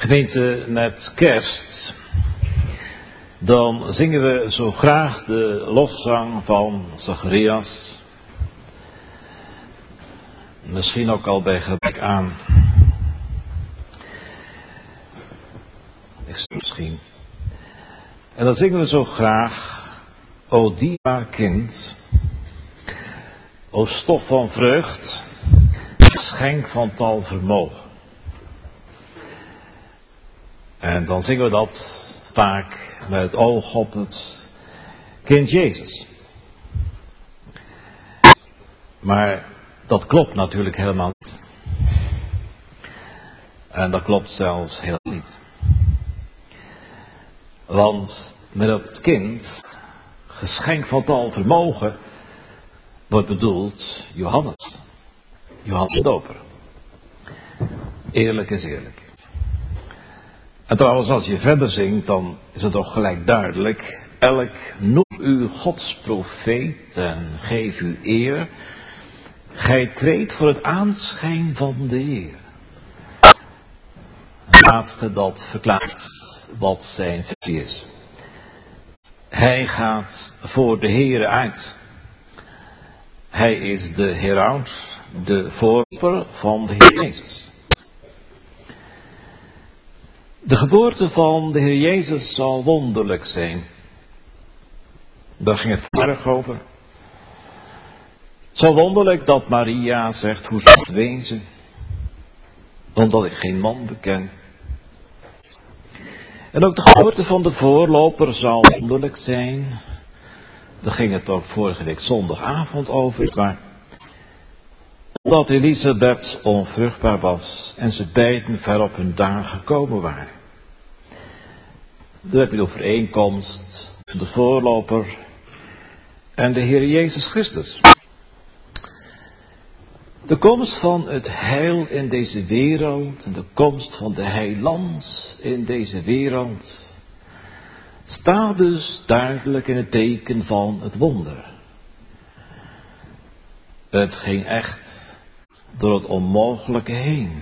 Gemeente, met kerst, dan zingen we zo graag de lofzang van Zacharias. Misschien ook al bij gebrek aan. Misschien. En dan zingen we zo graag, o dierbaar kind, o stof van vreugd, geschenk van tal vermogen. En dan zingen we dat vaak met het oog op het kind Jezus. Maar dat klopt natuurlijk helemaal niet. En dat klopt zelfs helemaal niet. Want met het kind, geschenk van tal vermogen, wordt bedoeld Johannes. Johannes de Doper. Eerlijk is eerlijk. En trouwens, als je verder zingt, dan is het toch gelijk duidelijk. Elk noem u Gods profeet en geef u eer. Gij treedt voor het aanschijn van de Heer. Het laatste dat verklaart wat zijn functie is. Hij gaat voor de Heere uit. Hij is de heraut, de voorloper van de Heer Jezus. De geboorte van de Heer Jezus zal wonderlijk zijn. Daar ging het vandaag over. Het zal wonderlijk dat Maria zegt, hoe zal het wezen? Omdat ik geen man beken. En ook de geboorte van de voorloper zal wonderlijk zijn. Daar ging het ook vorige week zondagavond over. Maar omdat Elisabeth onvruchtbaar was en ze beiden ver op hun dagen gekomen waren. Dan heb je de overeenkomst, de voorloper en de Heer Jezus Christus. De komst van het heil in deze wereld en de komst van de heiland in deze wereld staat dus duidelijk in het teken van het wonder. Het ging echt door het onmogelijke heen.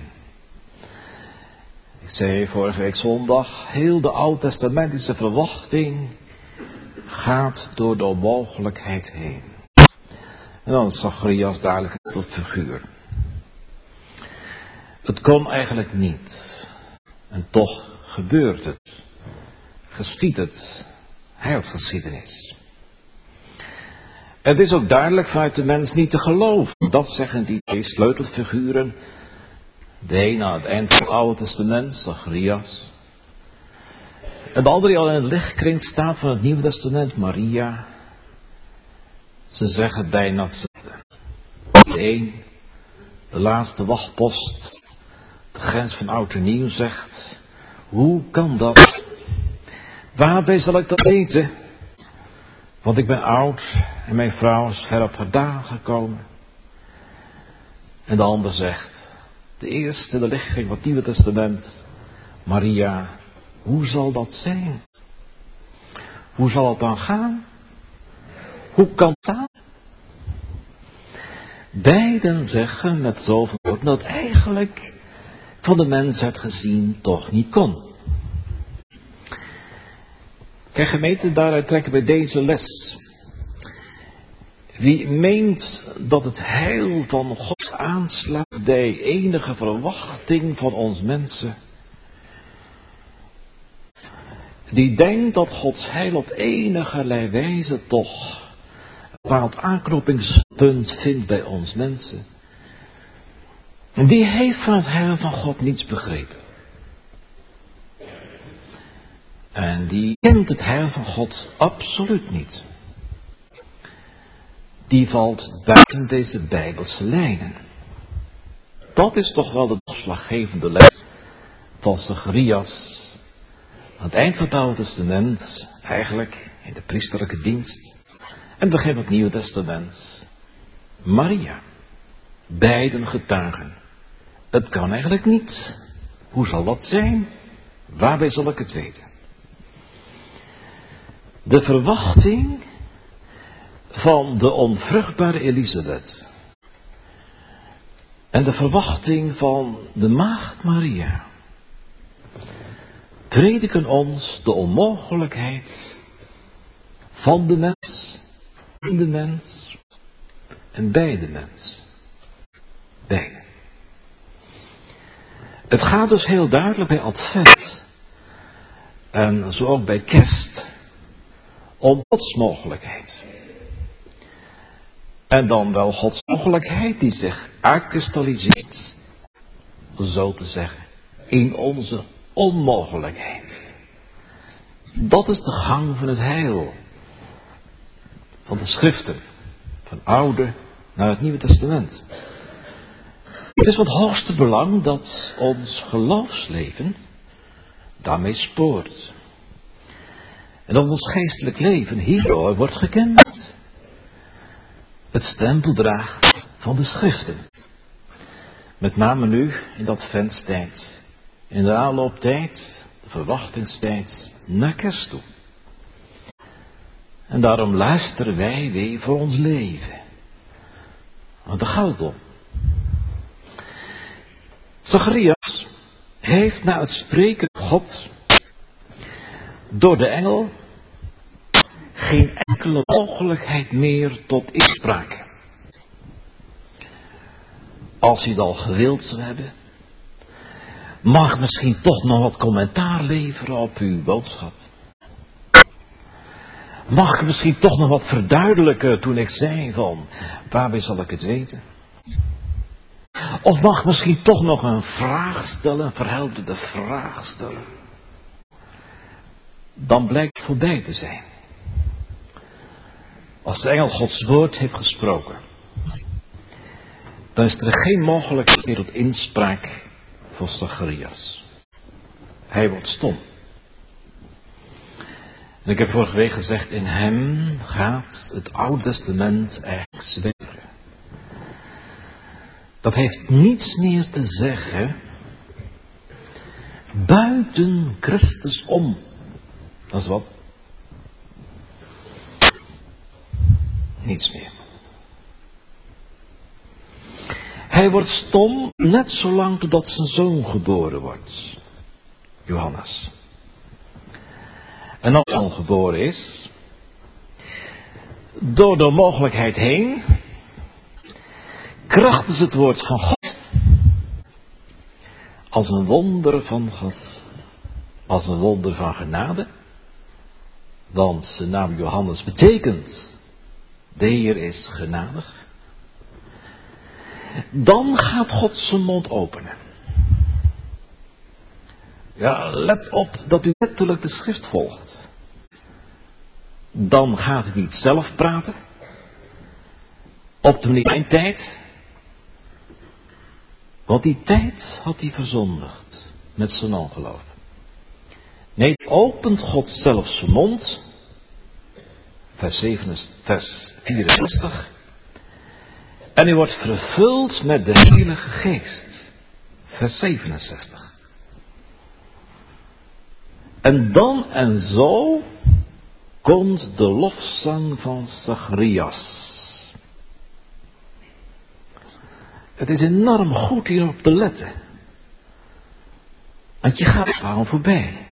Ik zei vorige week zondag, heel de oud-testamentische verwachting gaat door de onmogelijkheid heen. En dan is Zacharias dadelijk het figuur. Het kon eigenlijk niet. En toch gebeurt het. Geschiet het. Heilsgeschiedenis. Het is ook duidelijk vanuit de mens niet te geloven. Dat zeggen die twee sleutelfiguren. De een aan het eind van het Oude Testament, Zacharias. En de andere die al in het lichtkring staat van het Nieuwe Testament, Maria. Ze zeggen bijna hetzelfde. De een, de laatste wachtpost, de grens van oud en nieuw zegt, hoe kan dat? Waarbij zal ik dat weten? Want ik ben oud en mijn vrouw is ver op haar dagen gekomen. En de ander zegt, de eerste, de lichting van het Nieuwe Testament, Maria, hoe zal dat zijn? Hoe zal het dan gaan? Hoe kan dat? Beiden zeggen met zoveel woorden dat eigenlijk van de mensheid gezien toch niet kon. Kijk gemeente, daaruit trekken we deze les. Wie meent dat het heil van God aanslaat bij enige verwachting van ons mensen, die denkt dat Gods heil op enigerlei wijze toch een bepaald aanknopingspunt vindt bij ons mensen, die heeft van het heil van God niets begrepen. En die kent het heil van God absoluut niet. Die valt buiten deze Bijbelse lijnen. Dat is toch wel de doorslaggevende les van Zacharias aan het eind van het Oude Testament, eigenlijk in de priesterlijke dienst, en begin van het Nieuwe Testament, Maria. Beiden getuigen. Het kan eigenlijk niet. Hoe zal dat zijn? Waarbij zal ik het weten? De verwachting van de onvruchtbare Elisabeth en de verwachting van de maagd Maria prediken ons de onmogelijkheid van de mens, in de mens en bij de mens. Beide. Het gaat dus heel duidelijk bij Advent en zo ook bij Kerst om Gods mogelijkheid. En dan wel Gods mogelijkheid die zich uitkristalliseert, zo te zeggen, in onze onmogelijkheid. Dat is de gang van het heil. Van de schriften, van het Oude naar het Nieuwe Testament. Het is van het hoogste belang dat ons geloofsleven daarmee spoort. En dat ons geestelijk leven hierdoor wordt gekenmerkt. Het stempel draagt van de schriften. Met name nu in de adventstijd, in de aanlooptijd, de verwachtingstijd naar Kerst toe. En daarom luisteren wij weer voor ons leven. Want daar gaat het om. Zacharias heeft na het spreken van God door de engel geen enkele mogelijkheid meer tot inspraak. Als hij het al gewild zou hebben, mag misschien toch nog wat commentaar leveren op uw boodschap. Mag ik misschien toch nog wat verduidelijken toen ik zei van, waarbij zal ik het weten? Of mag ik misschien toch nog een vraag stellen, een verhelderde vraag stellen? Dan blijkt het voorbij te zijn. Als de engel Gods woord heeft gesproken, dan is er geen mogelijkheid meer tot inspraak voor Zacharias. Hij wordt stom. En ik heb vorige week gezegd, in hem gaat het Oude Testament eigenlijk zweven. Dat heeft niets meer te zeggen buiten Christus om. Dat is wat? Niets meer. Hij wordt stom net zolang totdat zijn zoon geboren wordt. Johannes. En als hij al geboren is, door de mogelijkheid heen, krachtens het woord van God, als een wonder van God, als een wonder van genade, want zijn naam Johannes betekent, de Heer is genadig, dan gaat God zijn mond openen. Ja, let op dat u letterlijk de schrift volgt. Dan gaat hij niet zelf praten. Op de manier in tijd. Want die tijd had hij verzondigd met zijn ongeloof. Nee, opent God zelf zijn mond. Vers 64. En u wordt vervuld met de Heilige Geest. Vers 67. En dan en zo komt de lofzang van Zacharias. Het is enorm goed hierop te letten. Want je gaat er gewoon voorbij.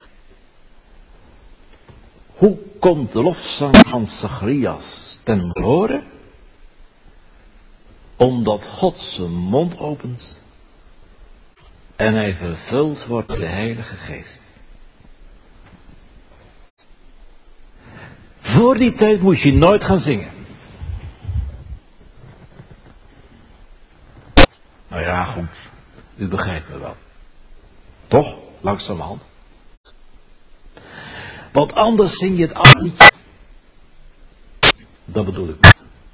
Hoe komt de lofzang van Zacharias ten horen? Omdat God zijn mond opent en hij vervuld wordt met de Heilige Geest. Voor die tijd moest je nooit gaan zingen. Nou ja, goed. U begrijpt me wel. Toch? Langzamerhand. Want anders zing je het oude liedje. Dat bedoel ik niet.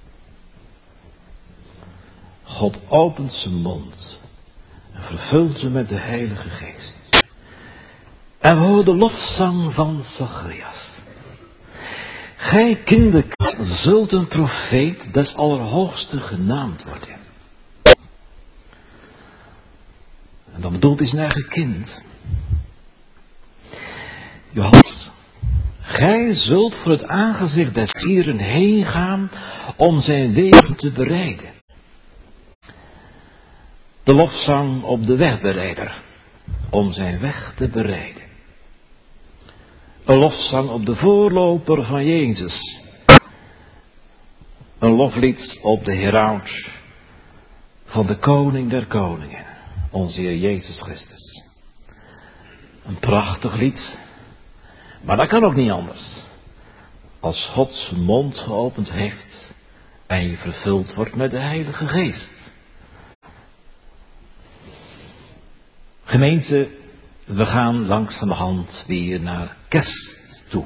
God opent zijn mond en vervult ze met de Heilige Geest. En we horen de lofzang van Zacharias. Gij kinderknaap zult een profeet des Allerhoogste genaamd worden. En dan bedoelt hij zijn eigen kind. Johannes, gij zult voor het aangezicht des Heren heen gaan om zijn wegen te bereiden. De lofzang op de wegbereider, om zijn weg te bereiden. Een lofzang op de voorloper van Jezus. Een loflied op de heraut van de koning der koningen, onze Heer Jezus Christus. Een prachtig lied, maar dat kan ook niet anders. Als God zijn mond geopend heeft en je vervuld wordt met de Heilige Geest. Gemeente, we gaan langzamerhand weer naar kerst toe.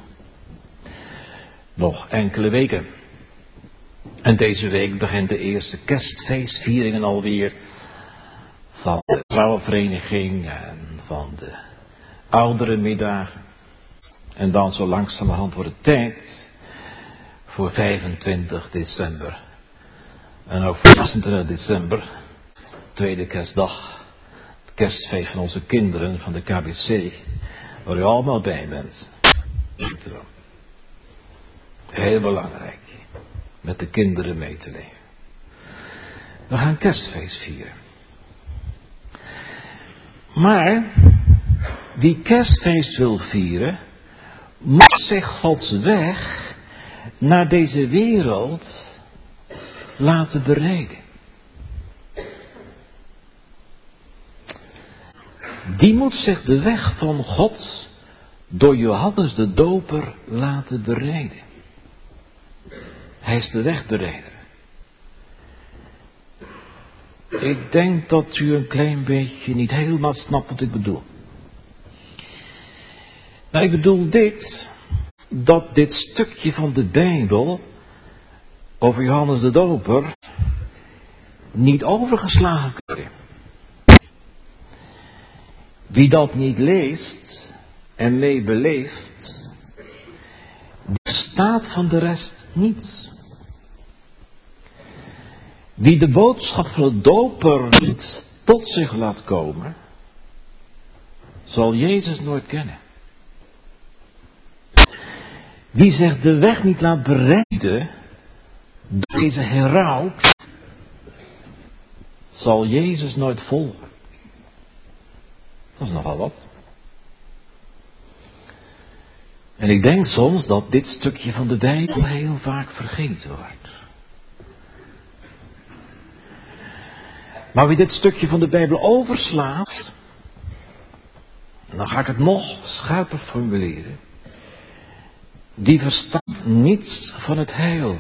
Nog enkele weken. En deze week begint de eerste kerstfeestvieringen alweer. Van de vrouwenvereniging en van de ouderenmiddagen. En dan zo langzamerhand wordt het tijd voor 25 december. En ook voor 26 december, tweede kerstdag. Het kerstfeest van onze kinderen van de KBC. Waar u allemaal bij bent. Heel belangrijk. Met de kinderen mee te leven. We gaan kerstfeest vieren. Maar wie kerstfeest wil vieren, moet zich Gods weg naar deze wereld laten bereiden. Die moet zich de weg van God door Johannes de Doper laten bereiden. Hij is de wegbereider. Ik denk dat u een klein beetje niet helemaal snapt wat ik bedoel. Nou, ik bedoel dat dit stukje van de Bijbel over Johannes de Doper niet overgeslagen kan worden. Wie dat niet leest en mee beleeft, die staat van de rest niets. Wie de boodschap van de doper niet tot zich laat komen, zal Jezus nooit kennen. Wie zich de weg niet laat bereiden door deze heraut, zal Jezus nooit volgen. Dat is nogal wat. En ik denk soms dat dit stukje van de Bijbel heel vaak vergeten wordt. Maar wie dit stukje van de Bijbel overslaat, dan ga ik het nog scherper formuleren. Die verstaat niets van het heil.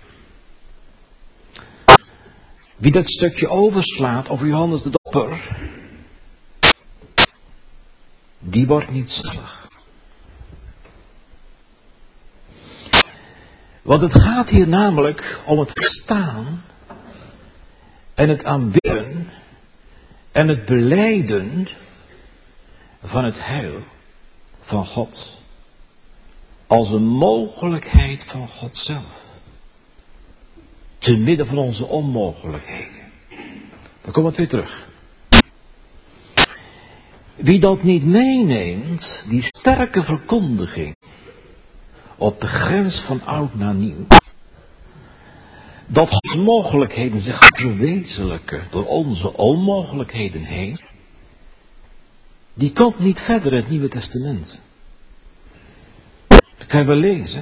Wie dat stukje overslaat over Johannes de Doper, die wordt niet zalig. Want het gaat hier namelijk om het verstaan en het aanbidden en het belijden van het heil van God. Als een mogelijkheid van God zelf. Te midden van onze onmogelijkheden. Dan komt het weer terug. Wie dat niet meeneemt, die sterke verkondiging op de grens van oud naar nieuw, dat Gods mogelijkheden zich gaan verwezenlijken door onze onmogelijkheden heen, die komt niet verder in het Nieuwe Testament. Dat kan je wel lezen,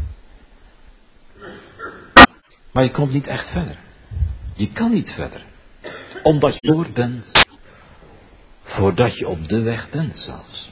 maar je komt niet echt verder. Je kan niet verder, omdat je door bent, voordat je op de weg bent zelfs.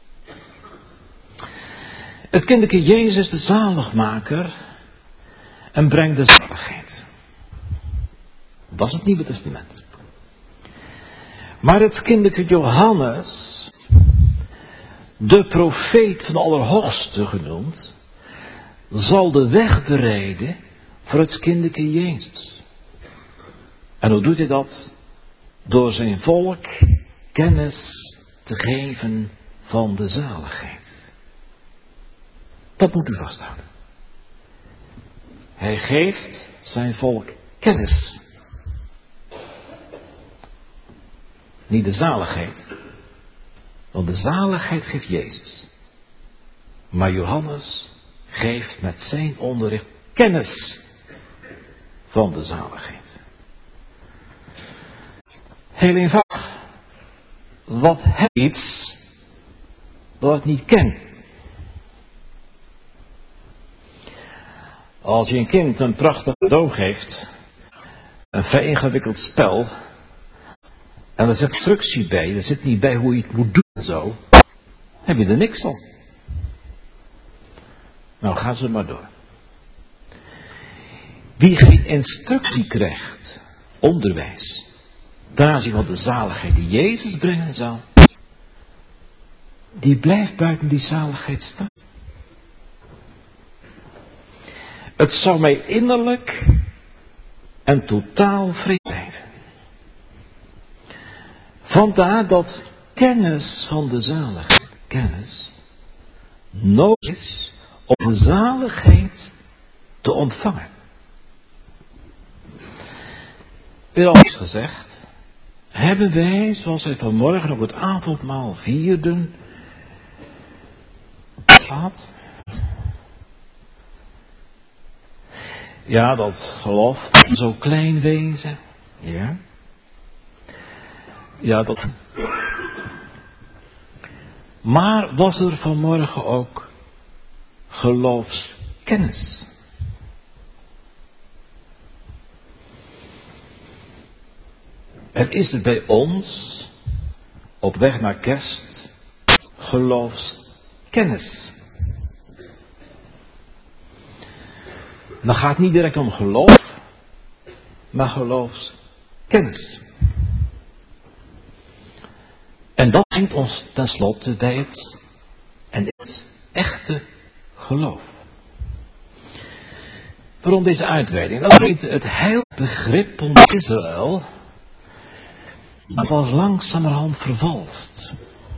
Het kinderke Jezus, de zaligmaker, en brengt de zaligheid. Dat is het Nieuwe Testament. Maar het kinderke Johannes, de profeet van de Allerhoogste genoemd, zal de weg bereiden voor het kinderke Jezus. En hoe doet hij dat? Door zijn volk kennis te geven van de zaligheid. Dat moet u vasthouden. Hij geeft zijn volk kennis. Niet de zaligheid. Want de zaligheid geeft Jezus. Maar Johannes geeft met zijn onderricht kennis van de zaligheid. Heel eenvoudig. Wat heb je iets dat ik niet ken? Als je een kind een prachtig cadeau geeft, een vrij ingewikkeld spel, en er zit instructie bij, er zit niet bij hoe je het moet doen en zo, heb je er niks aan. Nou, gaan ze maar door. Wie geen instructie krijgt, onderwijs, ten aanzien van de zaligheid die Jezus brengen zal, die blijft buiten die zaligheid staan. Het zou mij innerlijk en totaal vreemd blijven. Vandaar dat kennis van de zaligheid, kennis, nodig is om de zaligheid te ontvangen. Weer anders gezegd, hebben wij, zoals wij vanmorgen op het avondmaal vierden, gehad. Ja, dat geloof, zo klein wezen. Ja. Ja, dat. Maar was er vanmorgen ook geloofskennis? En is er bij ons, op weg naar kerst, geloofskennis? Dan gaat het niet direct om geloof, maar geloofskennis. En dat brengt ons tenslotte bij het echte geloof. Waarom deze uitweiding? Dat brengt het heilbegrip om Israël, dat was langzamerhand vervalst.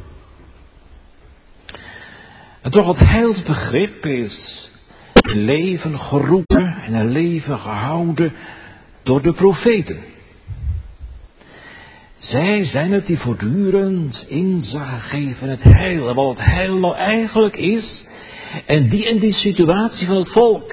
En toch het heilsbegrip is in leven geroepen en een leven gehouden door de profeten. Zij zijn het die voortdurend inzage geven in het heil. En wat het heil nou eigenlijk is. En die in die situatie van het volk.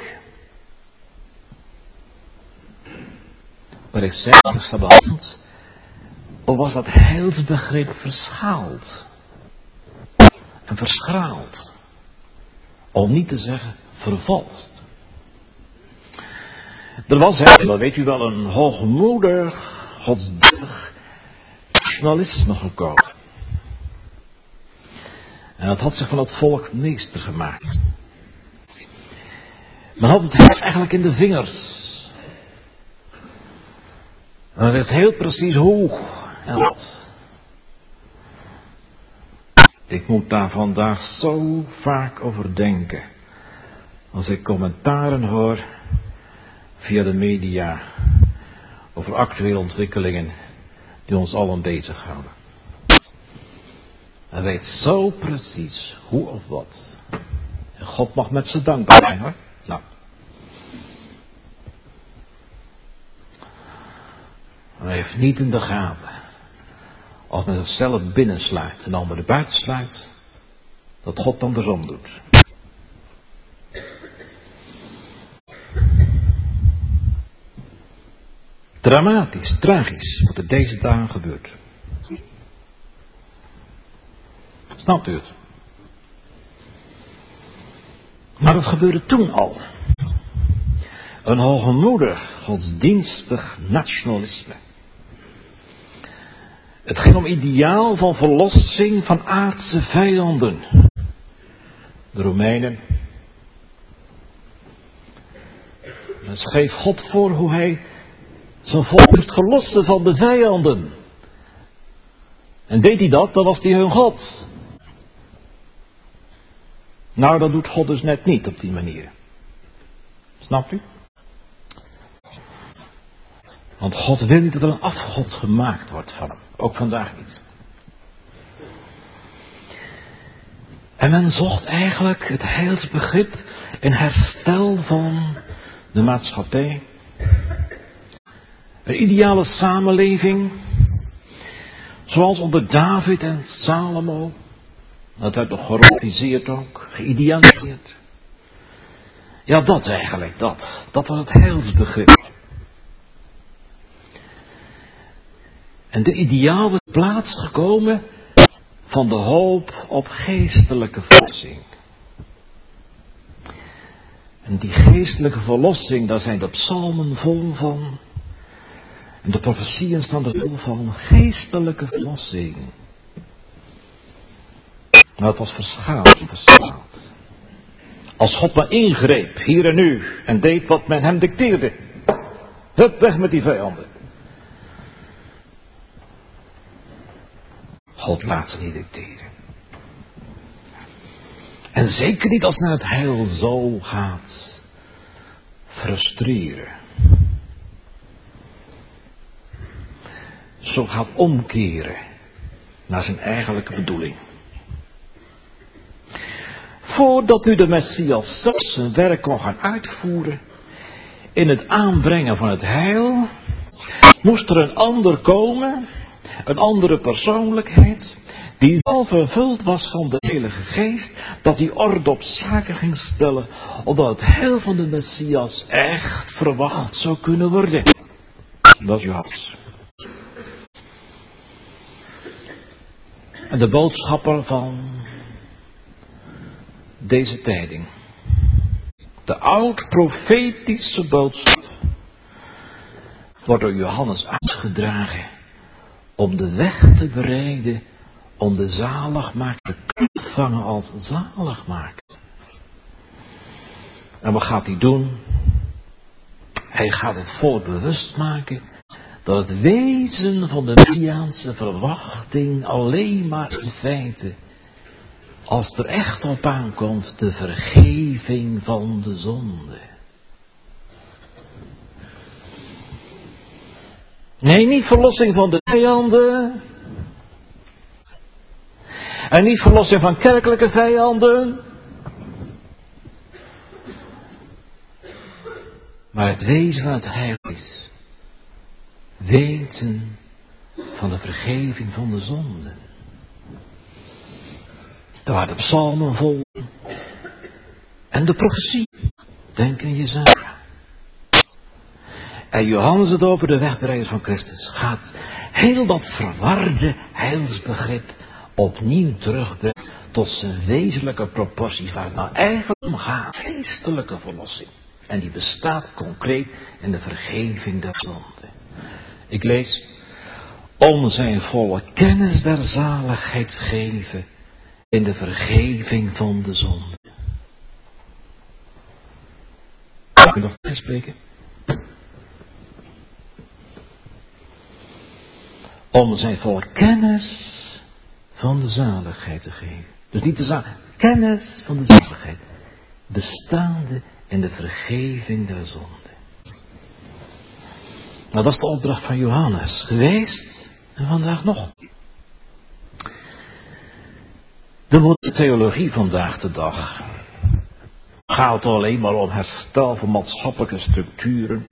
Maar ik zeg, Sabbat, of was dat heilsbegrip verschaald. En verschraald. Om niet te zeggen vervalst. Er was, dat weet u wel, een hoogmoedig, godsdienstig nationalisme gekomen. En dat had zich van het volk meester gemaakt. Men had het eigenlijk in de vingers. En wist heel precies hoe en wat. Ik moet daar vandaag zo vaak over denken. Als ik commentaren hoor via de media over actuele ontwikkelingen die ons allen bezighouden. Hij weet zo precies hoe of wat. En God mag met z'n dankbaar zijn, hoor. Nou. Hij heeft niet in de gaten. Als men zichzelf binnensluit en de ander buiten sluit, dat God andersom doet. Dramatisch, tragisch, wat er deze dagen gebeurt. Snapt u het? Maar het gebeurde toen al. Een hoogmoedig, godsdienstig nationalisme. Het ging om ideaal van verlossing van aardse vijanden. De Romeinen. Men schreef God voor hoe hij zijn volk moest verlossen van de vijanden. En deed hij dat, dan was hij hun God. Nou, dat doet God dus net niet op die manier. Snapt u? Want God wil niet dat er een afgod gemaakt wordt van hem. Ook vandaag niet. En men zocht eigenlijk het heilsbegrip in herstel van de maatschappij. Een ideale samenleving. Zoals onder David en Salomo. Dat werd nog geromantiseerd ook. Geïdealiseerd. Ja, dat eigenlijk. Dat was het heilsbegrip. En de ideaal was plaatsgekomen van de hoop op geestelijke verlossing. En die geestelijke verlossing, daar zijn de psalmen vol van. En de profetieën staan er vol van. Geestelijke verlossing. Maar het was verschaald. Als God maar ingreep, hier en nu, en deed wat men hem dicteerde. Hup, weg met die vijanden. God laat ze niet dicteren. En zeker niet als men het heil zo gaat frustreren. Zo gaat omkeren naar zijn eigenlijke bedoeling. Voordat nu de Messias zelf zijn werk kon gaan uitvoeren in het aanbrengen van het heil, moest er een ander komen, een andere persoonlijkheid, die zelf vervuld was van de Heilige Geest, dat die orde op zaken ging stellen, opdat het heil van de Messias echt verwacht zou kunnen worden. Dat is Johannes. En de boodschapper van deze tijding, de oud-profetische boodschap, wordt door Johannes uitgedragen om de weg te bereiden om de zaligmaker te ontvangen als zaligmaker. En wat gaat hij doen? Hij gaat het volk bewust maken dat het wezen van de Messiaanse verwachting alleen maar in feite, als er echt op aankomt, de vergeving van de zonde. Nee, niet verlossing van de vijanden. En niet verlossing van kerkelijke vijanden. Maar het wezen van het heil is weten van de vergeving van de zonde. Daar waren de psalmen vol. En de profetie. Denk aan Jesaja. En Johannes het over de wegbereider van Christus gaat heel dat verwarde heilsbegrip opnieuw terugbrengen tot zijn wezenlijke proporties waar het nou eigenlijk om gaat. Geestelijke verlossing. En die bestaat concreet in de vergeving der zonde. Ik lees: om zijn volk kennis der zaligheid geven in de vergeving van de zonde. Kan ik nog eens spreken? Om zijn volk kennis van de zaligheid te geven. Dus niet de zaligheid, kennis van de zaligheid. Bestaande in de vergeving der zonde. Nou, dat is de opdracht van Johannes geweest en vandaag nog. De moderne theologie vandaag de dag gaat alleen maar om herstel van maatschappelijke structuren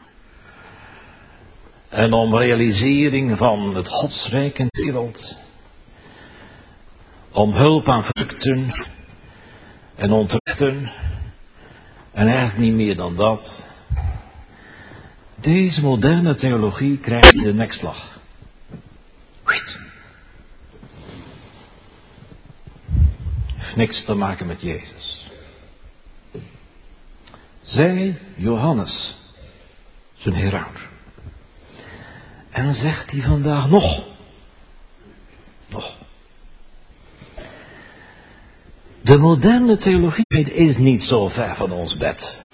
en om realisering van het godsrijk in de wereld, om hulp aan verdrukten en onterechten en eigenlijk niet meer dan dat. Deze moderne theologie krijgt de nekslag. Heeft niks te maken met Jezus. Zij, Johannes, zijn heraut. En dan zegt hij vandaag nog. De moderne theologie is niet zo ver van ons bed.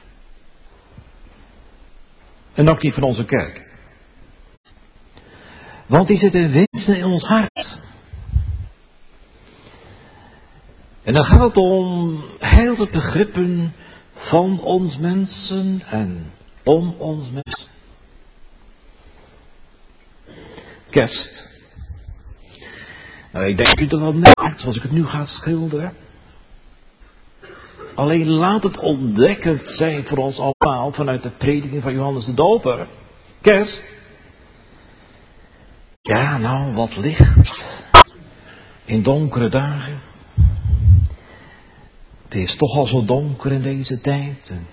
En ook niet van onze kerk. Want die zit in wezen in ons hart. En dan gaat het om heel de begrippen van ons mensen en om ons mensen. Kerst. Nou, ik denk dat u er wel merkt, zoals ik het nu ga schilderen. Alleen laat het ontdekkend zijn voor ons allemaal vanuit de prediking van Johannes de Doper. Kerst. Ja, nou, wat licht. In donkere dagen. Het is toch al zo donker in deze tijd. Een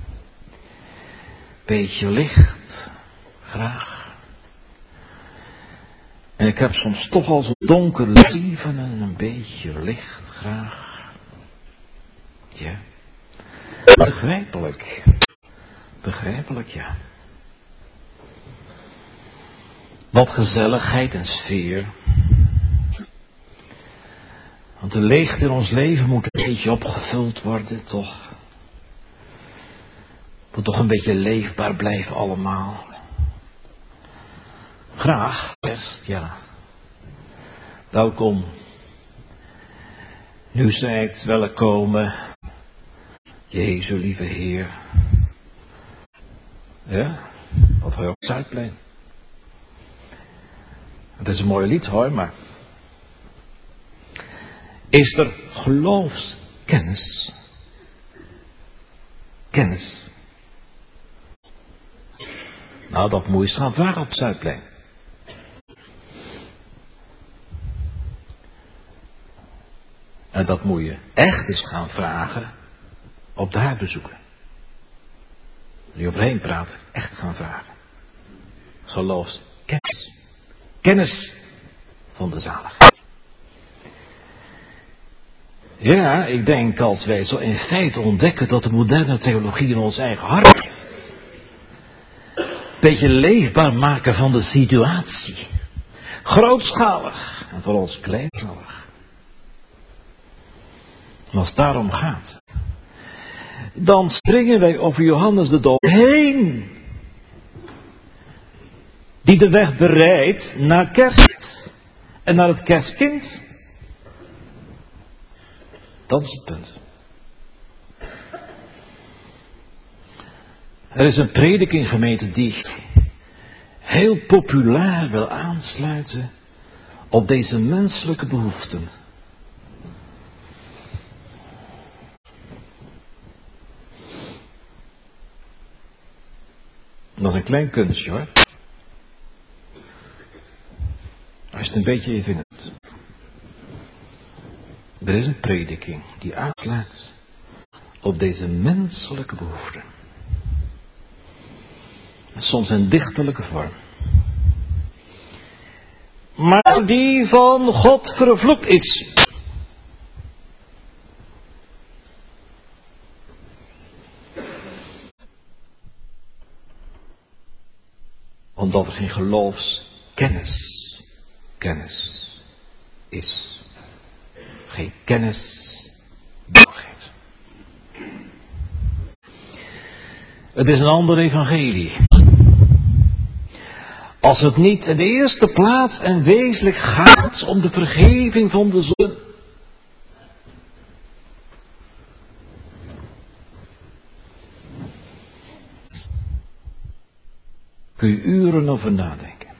beetje licht. Graag. En ik heb soms toch al zo donker leven en een beetje licht. Graag. Ja. Begrijpelijk. Begrijpelijk, ja. Wat gezelligheid en sfeer. Want de leegte in ons leven moet een beetje opgevuld worden, toch? Moet toch een beetje leefbaar blijven allemaal. Graag, best, ja. Welkom. Nu zijt welkom, Jezus, lieve Heer. Ja, of hij op Zuidplein. Het is een mooi lied hoor, maar is er geloofskennis? Kennis. Nou, dat moet je eens gaan vragen op Zuidplein. En dat moet je echt eens gaan vragen op de huisbezoeken. Niet overheen praten, echt gaan vragen. Geloofskennis. Kennis van de zaligheid. Ja, ik denk als wij zo in feite ontdekken dat de moderne theologie in ons eigen hart heeft. Een beetje leefbaar maken van de situatie. Grootschalig en voor ons kleinschalig. En als het daarom gaat, dan springen wij over Johannes de Doper heen. Die de weg bereidt naar kerst en naar het kerstkind. Dat is het punt. Er is een prediking, gemeente, die heel populair wil aansluiten op deze menselijke behoeften. Dat is een klein kunstje hoor. Als je het een beetje even vindt. Er is een prediking die aansluit op deze menselijke behoeften. Soms in dichterlijke vorm. Maar die van God vervloekt is. Omdat er geen geloofskennis is. Geen kennis doorgeeft. Het is een ander evangelie. Als het niet in de eerste plaats en wezenlijk gaat om de vergeving van de zonde. Kun je uren over nadenken.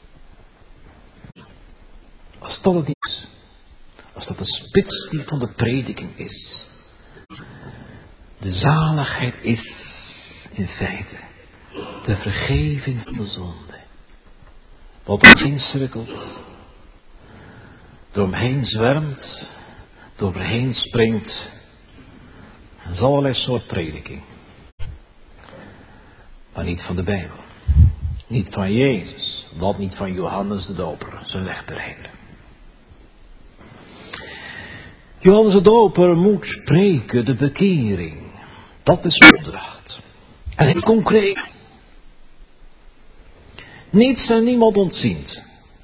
Als dat het niet is. Als dat de spits die van de prediking is. De zaligheid is in feite de vergeving van de zonde. Wat omheen cirkelt, eromheen zwermt, eroverheen springt. Dat is allerlei soort prediking. Maar niet van de Bijbel. Niet van Jezus. Wat niet van Johannes de Doper, zijn wegbereider. Johannes de Doper moet spreken de bekering. Dat is zijn opdracht. En heel concreet. Niets en niemand ontziend.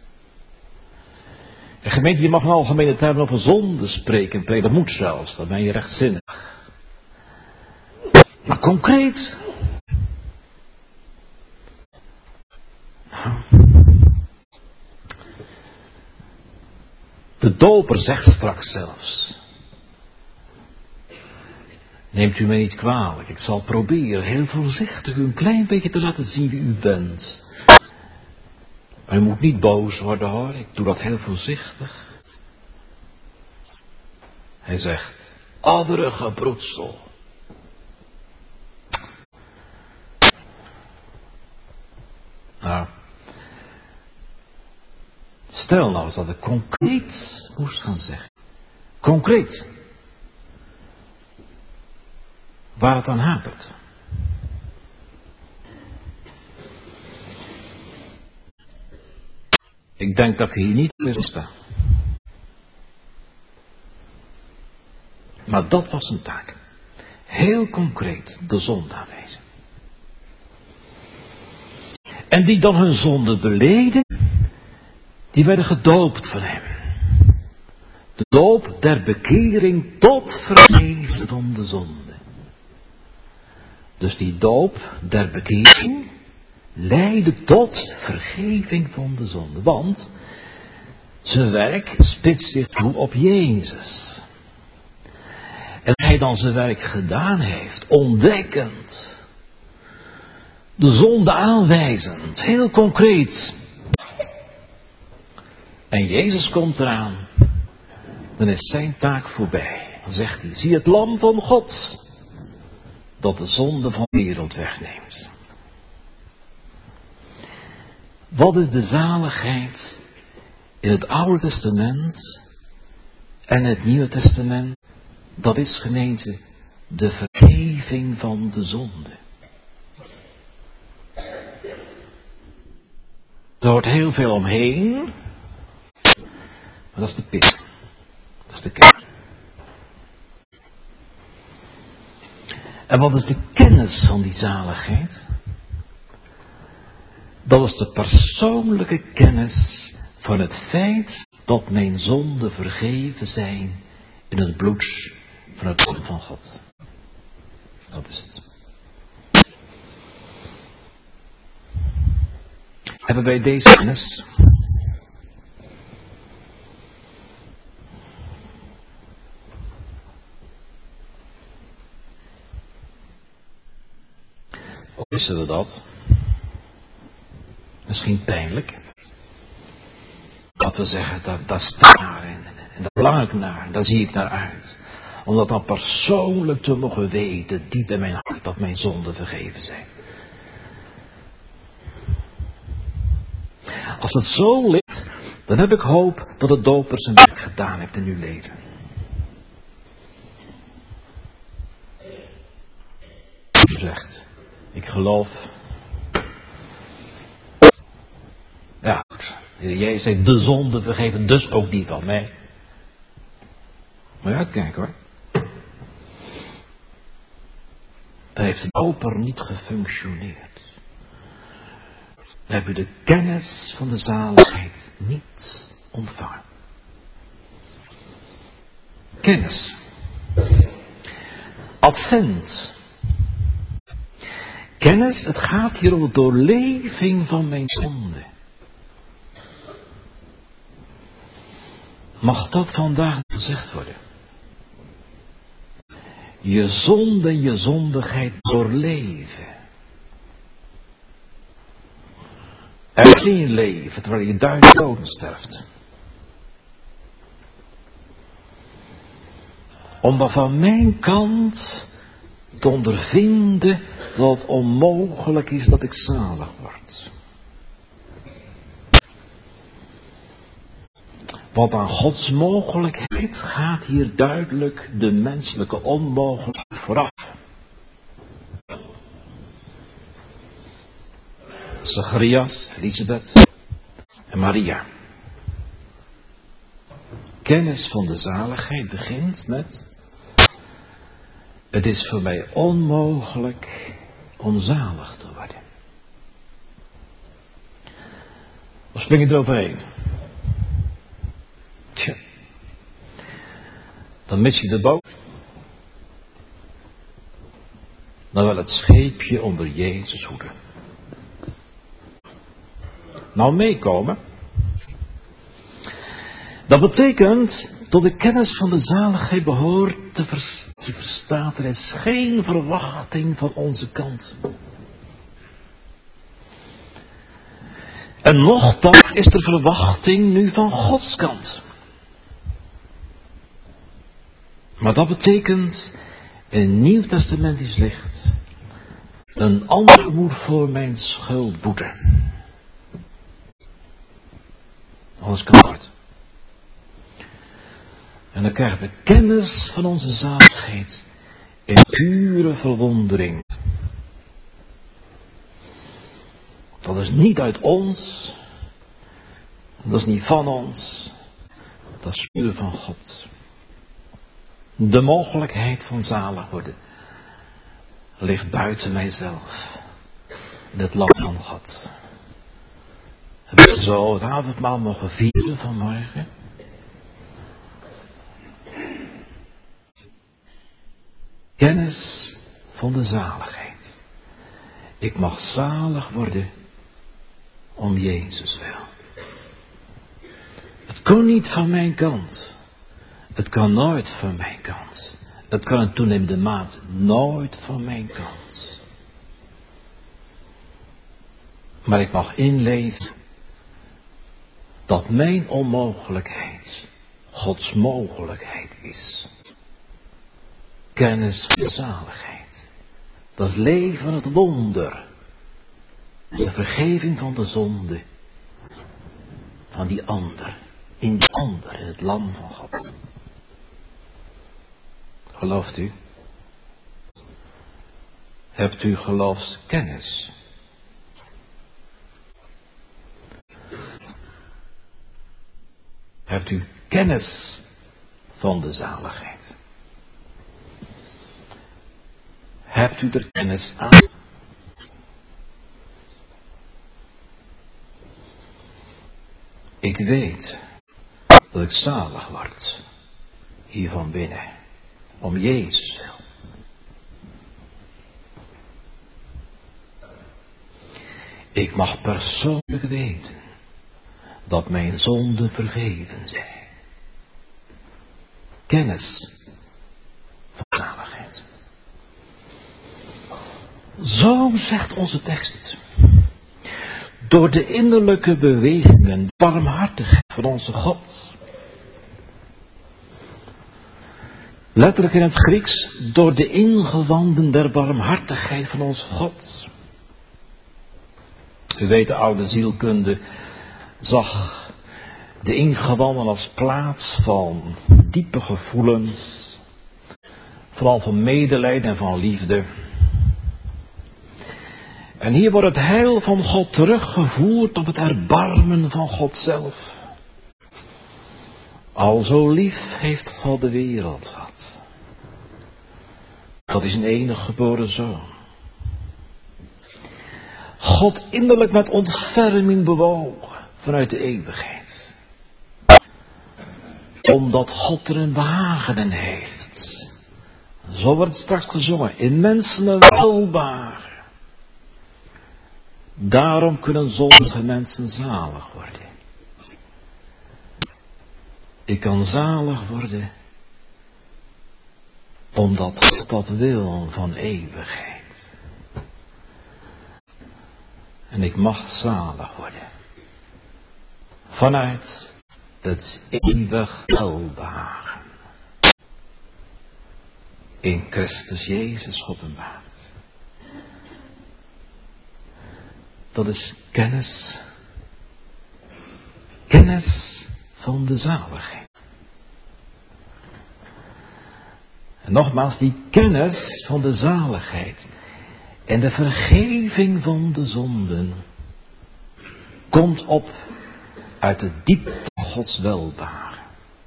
De gemeente die mag in algemene termen over zonde spreken. Dat moet zelfs, dan ben je rechtzinnig. Maar concreet. De doper zegt straks zelfs. Neemt u mij niet kwalijk. Ik zal proberen heel voorzichtig u een klein beetje te laten zien wie u bent. Maar u moet niet boos worden hoor. Ik doe dat heel voorzichtig. Hij zegt. Adderige broedsel. Nou. Stel nou eens dat ik concreet moest gaan zeggen. Concreet. Waar het aan hapert. Ik denk dat ik hier niet meer sta. Maar dat was zijn taak. heel concreet de zonde aanwijzen. En die dan hun zonde beleden, die werden gedoopt van hem. De doop der bekering tot vergeving van de zonde. Dus die doop der bekering leidde tot vergeving van de zonde. Want zijn werk spitst zich toe op Jezus. En hij dan zijn werk gedaan heeft, ontdekkend, de zonde aanwijzend, heel concreet. En Jezus komt eraan, dan is zijn taak voorbij. Dan zegt hij, zie het lam van God, dat de zonde van de wereld wegneemt. Wat is de zaligheid in het Oude Testament en het Nieuwe Testament? Dat is, gemeente, de vergeving van de zonde. Er hoort heel veel omheen, maar dat is de pit. Dat is de kern. En wat is de kennis van die zaligheid? Dat is de persoonlijke kennis van het feit dat mijn zonden vergeven zijn in het bloed van het Lam van God. Dat is het. Hebben wij deze kennis? Of wisten we dat? Misschien pijnlijk. Dat we zeggen, daar sta ik naar en daar verlang ik naar, daar zie ik naar uit. Om dat dan persoonlijk te mogen weten, diep in mijn hart, dat mijn zonden vergeven zijn. Als het zo ligt, dan heb ik hoop dat de doper zijn werk gedaan heeft in uw leven. U zegt, ik geloof. Ja, jij zegt de zonde vergeven, dus ook die van mij. Moet je uitkijken hoor. Dan heeft de doper niet gefunctioneerd. Dan heb je de kennis van de zaligheid niet ontvangen. Kennis. Advent. Kennis, het gaat hier om de doorleving van mijn zonde. Mag dat vandaag gezegd worden? Je zonde en je zondigheid doorleven. Er in je leven terwijl je duizend doden sterft. Om dan van mijn kant te ondervinden dat het onmogelijk is dat ik zalig word. Want aan Gods mogelijkheid gaat hier duidelijk de menselijke onmogelijkheid vooraf. Zacharias, Elisabeth en Maria. Kennis van de zaligheid begint met: het is voor mij onmogelijk om zalig te worden. Of spring je eroverheen? Tja. Dan mis je de boot. Dan wel het scheepje onder Jezus hoede. Nou meekomen. Dat betekent dat de kennis van de zaligheid behoort te verstaan. Er is geen verwachting van onze kant. En nochtans is er verwachting nu van Gods kant. Maar dat betekent in nieuwtestamentisch licht een antwoord voor mijn schuldboete. Anders kan het. En dan krijgen we kennis van onze zaligheid in pure verwondering. Dat is niet uit ons, dat is niet van ons, dat is puur van God. De mogelijkheid van zalig worden ligt buiten mijzelf. In het land van God. Hebben we zo het avondmaal mogen vieren vanmorgen? Kennis van de zaligheid. Ik mag zalig worden om Jezus wil. Het kon niet van mijn kant. Het kan nooit van mijn kant. Het kan in toenemende mate nooit van mijn kant. Maar ik mag inleven dat mijn onmogelijkheid Gods mogelijkheid is. Kennis van zaligheid. Dat is leven van het wonder. De vergeving van de zonde. Van die ander. In die ander, in het lam van God. Gelooft u? Hebt u geloofskennis? Hebt u kennis van de zaligheid? Hebt u er kennis aan? Ik weet dat ik zalig word hier van binnen, om Jezus wil. Ik mag persoonlijk weten dat mijn zonden vergeven zijn. Kennis van zaligheid. Zo zegt onze tekst. Door de innerlijke bewegingen, barmhartigheid van onze God. Letterlijk in het Grieks, door de ingewanden der barmhartigheid van onze God. U weet, de oude zielkunde zag de ingewanden als plaats van diepe gevoelens, vooral van medelijden en van liefde. En hier wordt het heil van God teruggevoerd op het erbarmen van God zelf. Al zo lief heeft God de wereld gehad. Dat is een enige geboren zoon. God innerlijk met ontferming bewogen vanuit de eeuwigheid. Omdat God er een behagen in heeft. Zo wordt het straks gezongen. In mensen een welbaar. Daarom kunnen zondige mensen zalig worden. Ik kan zalig worden omdat God dat wil van eeuwigheid. En ik mag zalig worden vanuit het eeuwig welbehagen in Christus Jezus geopenbaard. Dat is kennis van de zaligheid. En nogmaals, die kennis van de zaligheid en de vergeving van de zonden komt op uit de diepte van Gods welbehagen.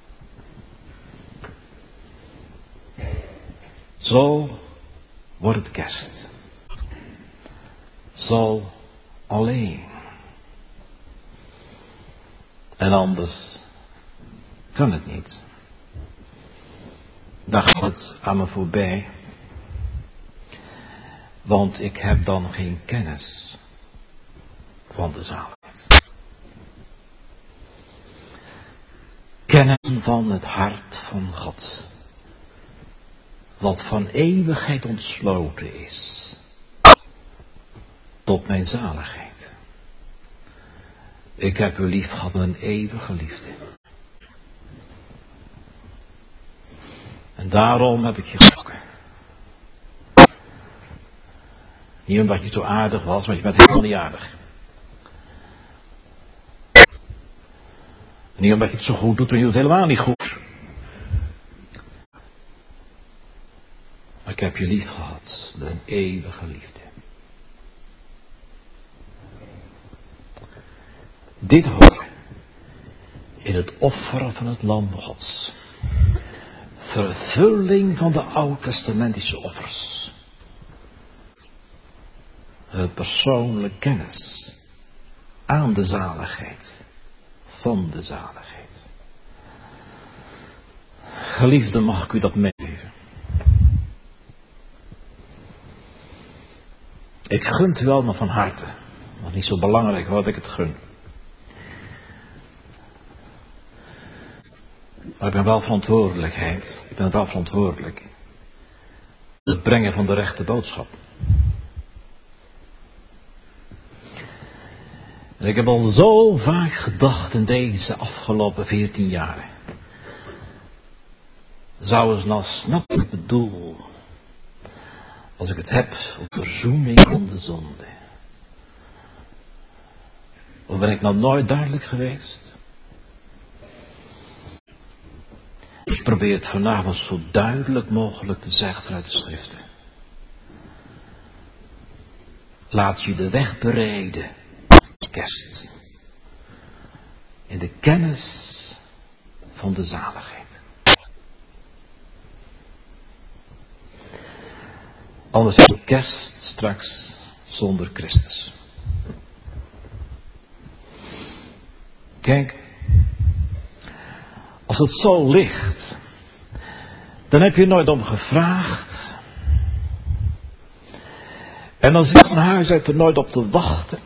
Zo wordt het kerst. Zo alleen. En anders kan het niet. Dan gaat het aan me voorbij. Want ik heb dan geen kennis van de zaligheid. Kennen van het hart van God. Wat van eeuwigheid ontsloten is. Tot mijn zaligheid. Ik heb u lief gehad met een eeuwige liefde. En daarom heb ik je geschrokken. Niet omdat je zo aardig was, maar je bent helemaal niet aardig. En niet omdat je het zo goed doet, maar je doet het helemaal niet goed. Maar ik heb je lief gehad met een eeuwige liefde. Dit hoort in het offer van het lam Gods. Vervulling van de oud-testamentische offers. persoonlijke kennis aan de zaligheid, van de zaligheid. Geliefde, mag ik u dat meegeven? Ik gun het u wel, maar van harte. Dat is niet zo belangrijk wat ik het gun. Maar ik ben wel verantwoordelijk. Het brengen van de rechte boodschap. En ik heb al zo vaak gedacht in deze afgelopen 14 jaar. Zou eens nou snappen ik bedoel. Als ik het heb over verzoening van de zonde. Of ben ik nou nooit duidelijk geweest? Ik probeer het vanavond zo duidelijk mogelijk te zeggen vanuit de schriften. Laat je de weg bereiden, kerst. In de kennis van de zaligheid. Anders is de kerst straks zonder Christus. Kijk, als het zo ligt, dan heb je nooit om gevraagd. En dan zit van huis uit er nooit op te wachten.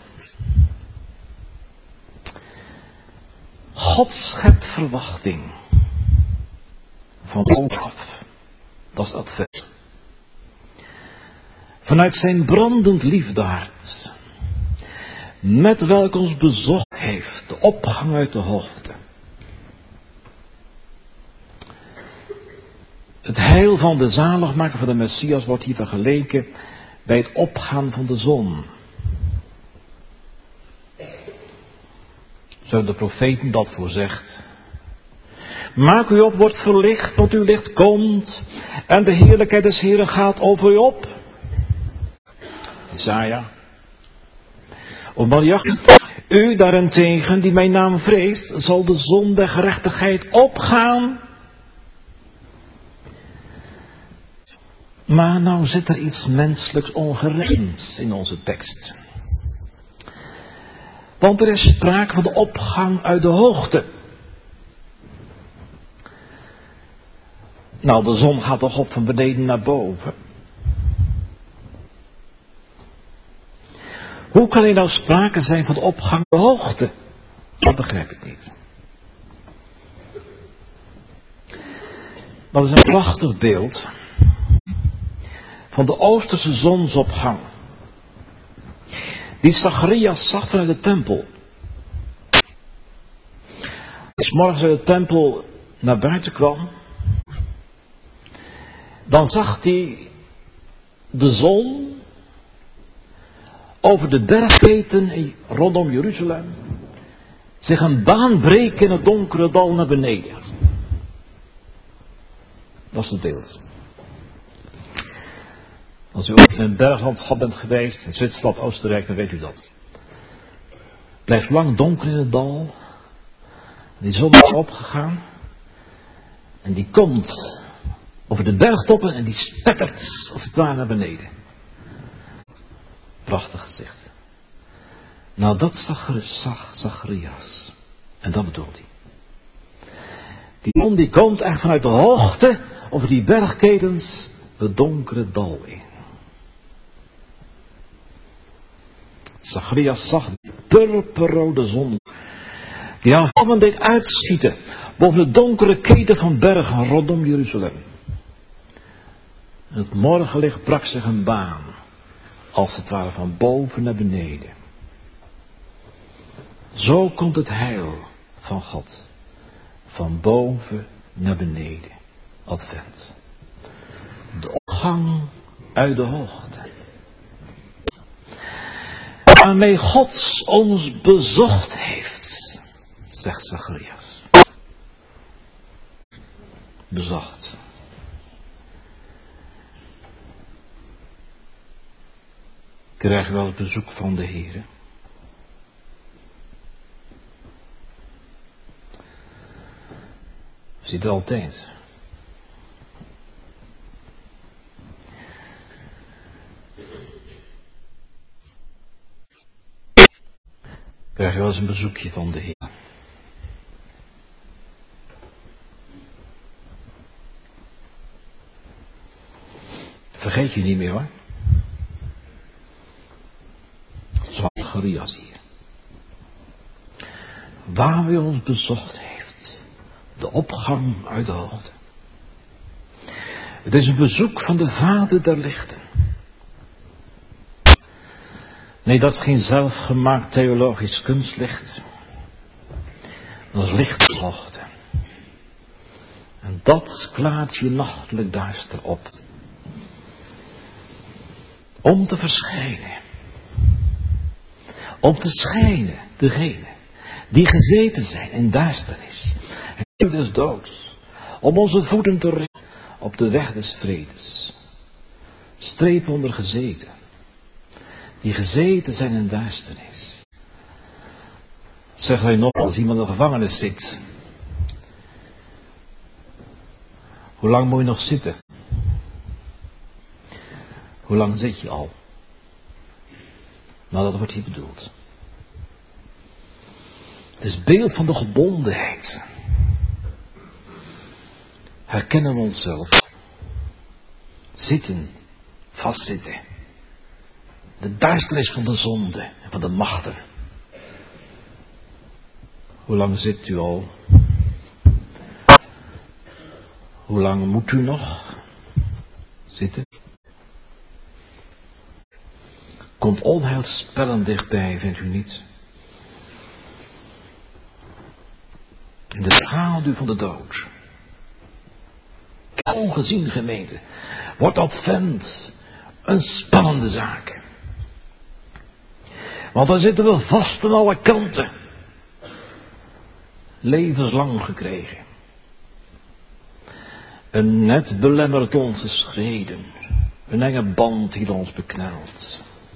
God schept verwachting. Van af. Dat is advent. Vanuit zijn brandend liefdehart. Met welk ons bezocht heeft. De opgang uit de hoogte. Het heil van de zaligmaker van de Messias wordt hier vergeleken bij het opgaan van de zon. Zo hebben de profeten dat voorzegd. Maak u op, wordt verlicht, want uw licht komt en de heerlijkheid des Heren gaat over u op. Jesaja. O Maria, u daarentegen die mijn naam vreest, zal de zon der gerechtigheid opgaan. Maar nou zit er iets menselijks ongerijmds in onze tekst. Want er is sprake van de opgang uit de hoogte. Nou, de zon gaat toch op van beneden naar boven. Hoe kan er nou sprake zijn van de opgang uit de hoogte? Dat begrijp ik niet. Dat is een prachtig beeld van de oosterse zonsopgang. Die Zacharias zag vanuit de tempel. Als morgens uit de tempel naar buiten kwam, dan zag hij de zon over de bergketen rondom Jeruzalem zich een baan breken in het donkere dal naar beneden. Dat is het beeld. Als u ooit in een berglandschap bent geweest, in Zwitserland, Oostenrijk, dan weet u dat. Het blijft lang donker in het dal. Die zon is opgegaan. En die komt over de bergtoppen en die spettert als het ware naar beneden. Prachtig gezicht. Nou, dat zag Zacharias. En dat bedoelt hij. Die zon die komt echt vanuit de hoogte over die bergketens het donkere dal in. Zacharias zag de purperrode zon die haar vlammen deed uitschieten boven de donkere keten van bergen rondom Jeruzalem. Het morgenlicht brak zich een baan, als het ware van boven naar beneden. Zo komt het heil van God, van boven naar beneden, advent. De opgang uit de hoogte. Waarmee God ons bezocht heeft, zegt Zacharias. Bezocht. Krijgen we wel het bezoek van de Heer. Ziet er altijd. Hij was een bezoekje van de Heer. Vergeet je niet meer hoor. Zoals Zacharias hier. Waar hij ons bezocht heeft. De opgang uit de hoogte. Het is een bezoek van de Vader der lichten. Nee, dat is geen zelfgemaakt theologisch kunstlicht. Dat is licht de hoogte. En dat klaart je nachtelijk duister op. Om te verschijnen. Om te schijnen, degene die gezeten zijn in duisternis. En des doods. Om onze voeten te richten op de weg des vredes. Streep onder gezeten. Die gezeten zijn in duisternis. Zeg wij nog, als iemand in de gevangenis zit. Hoe lang moet je nog zitten? Hoe lang zit je al? Nou, dat wordt hier bedoeld. Het is beeld van de gebondenheid. Herkennen we onszelf. Zitten, vastzitten. De duisternis van de zonde en van de machten. Hoe lang zit u al? Hoe lang moet u nog zitten? Komt onheilspellend dichtbij, vindt u niet? In de schaduw van de dood. Ongezien gemeente. Wordt Advent een spannende zaak. Want dan zitten we vast aan alle kanten. Levenslang gekregen. Een net belemmert onze schreden. Een enge band die ons beknelt.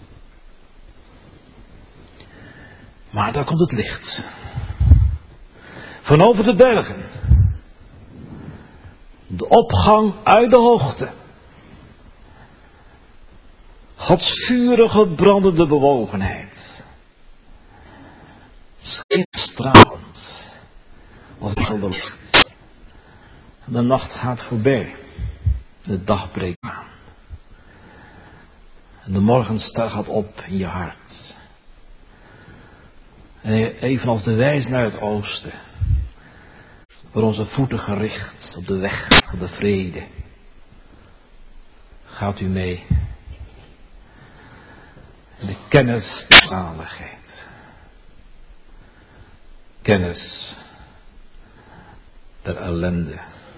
Maar daar komt het licht. Van over de bergen. De opgang uit de hoogte. Gods vurige brandende bewogenheid. Stralend. Als het helder licht. De nacht gaat voorbij. De dag breekt aan. En de morgenster gaat op in je hart. En evenals de wijs naar het oosten. Voor onze voeten gericht op de weg van de vrede. Gaat u mee. In de kennis der zaligheid. Kennis der ellende.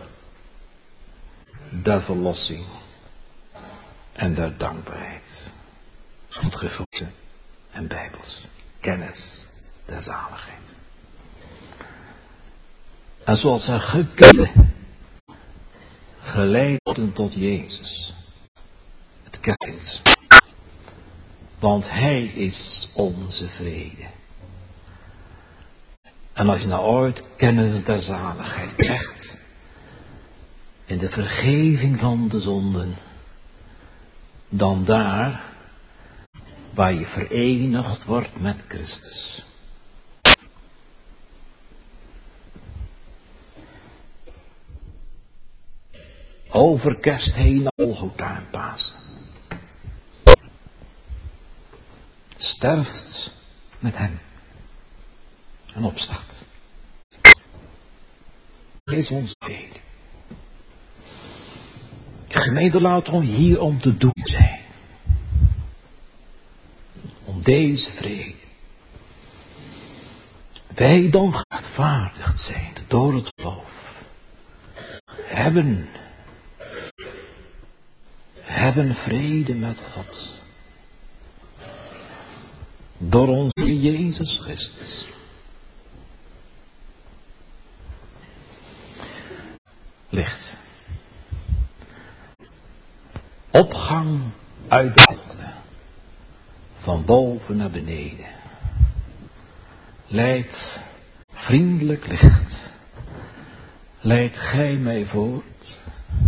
Der verlossing. En der dankbaarheid. Ontgevochten en bijbels. Kennis der zaligheid. En zoals hij gekend geleiden tot Jezus. Het kent. Want hij is onze vrede. En als je nou ooit kennis der zaligheid krijgt. In de vergeving van de zonden. Dan daar waar je verenigd wordt met Christus. Over kerst heen naar Golgotha en Pasen. Sterft met hem. En opstaat. Is ons vrede. Gemeente, laat ons hier om te doen zijn. Om deze vrede. Wij dan gerechtvaardigd zijn door het geloof. Hebben vrede met God. Door onze Jezus Christus. Licht. Opgang uit de hoogte. Van boven naar beneden. Leidt vriendelijk licht. Leidt gij mij voort.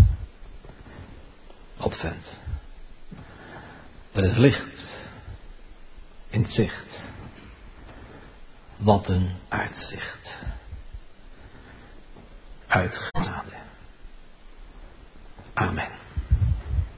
Advent. Er is licht in het zicht. Wat een uitzicht. Uit